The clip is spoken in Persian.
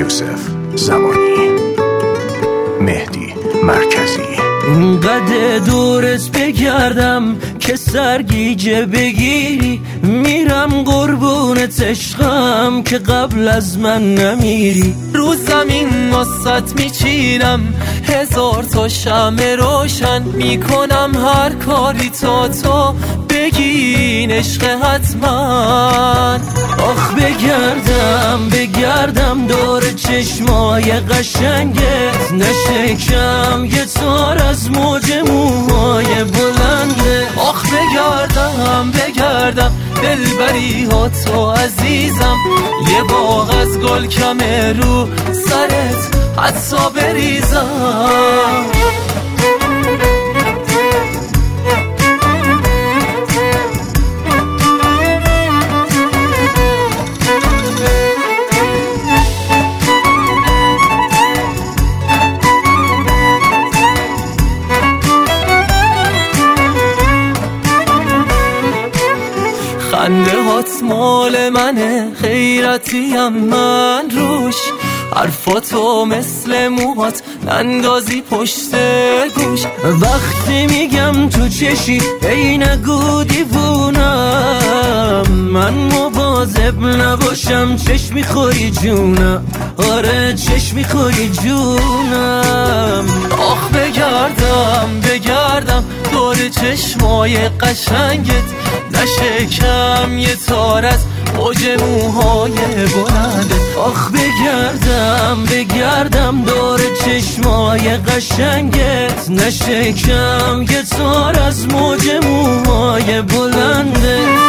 یوسف زمانی، مهدی مرکزی. اینقدر دورت بگردم که سرگیجه بگیری، میرم قربونت عشقم که قبل از من نمیری. رو زمین واسط میچینم 1000 تا شمع روشن، میکنم هر کاری تا تو بگین عشق حتما. آخ بگردم دور چشمای قشنگت، نشکم یه تار از موج موهای بلنده. آخ بگردم دلبری ها تو عزیزم، یه باغ از گل کمه رو سرت حتی بریزم. خنده هات مال منه، خیرتیم من روش، حرفاتو مثل موهات نندازی پشت گوش. وقتی میگم تو چشی ای نگو دیوونم، من مواظب نباشم چشم میخوری جونم، آره چشم میخوری جونم. آخ بگردم دور چشمای قشنگت، نشکم یه تار از موج موهای بلنده. آخ بگردم دور چشمای قشنگت، نشکم یه تار از موج موهای بلنده.